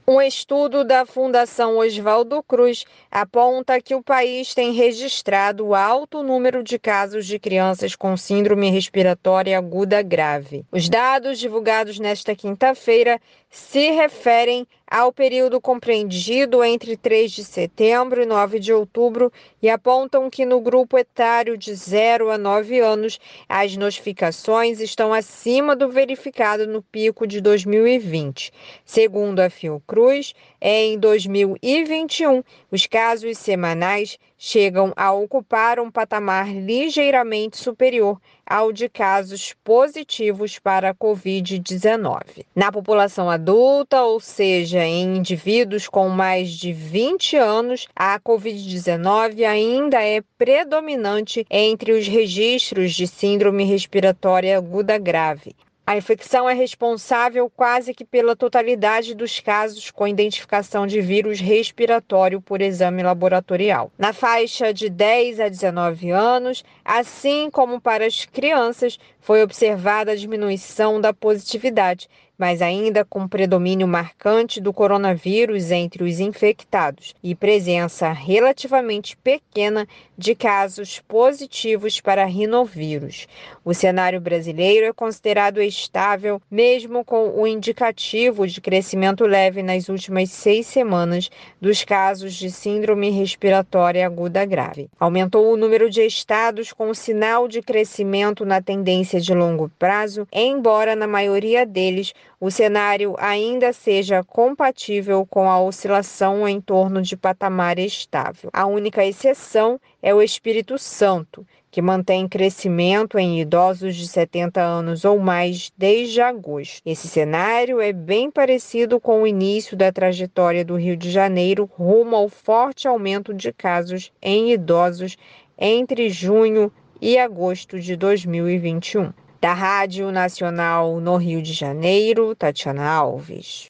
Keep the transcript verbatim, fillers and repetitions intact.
Um estudo da Fundação Oswaldo Cruz aponta que o país tem registrado alto número de casos de crianças com síndrome respiratória aguda grave. Os dados divulgados nesta quinta-feira se referem ao período compreendido entre três de setembro e nove de outubro e apontam que no grupo etário de zero a nove anos, as notificações estão acima do verificado no pico de dois mil e vinte. Segundo a Fiocruz, em dois mil e vinte e um, os casos semanais chegam a ocupar um patamar ligeiramente superior ao de casos positivos para a covid dezenove. Na população adulta, ou seja, em indivíduos com mais de vinte anos, a covid dezenove ainda é predominante entre os registros de síndrome respiratória aguda grave. A infecção é responsável quase que pela totalidade dos casos com identificação de vírus respiratório por exame laboratorial. Na faixa de dez a dezenove anos, assim como para as crianças, foi observada a diminuição da positividade, mas ainda com predomínio marcante do coronavírus entre os infectados e presença relativamente pequena de casos positivos para rinovírus. O cenário brasileiro é considerado estável, mesmo com o indicativo de crescimento leve nas últimas seis semanas dos casos de síndrome respiratória aguda grave. Aumentou o número de estados com sinal de crescimento na tendência de longo prazo, embora na maioria deles o cenário ainda seja compatível com a oscilação em torno de patamar estável. A única exceção é o Espírito Santo, que mantém crescimento em idosos de setenta anos ou mais desde agosto. Esse cenário é bem parecido com o início da trajetória do Rio de Janeiro rumo ao forte aumento de casos em idosos entre junho e agosto de dois mil e vinte e um. Da Rádio Nacional no Rio de Janeiro, Tatiana Alves.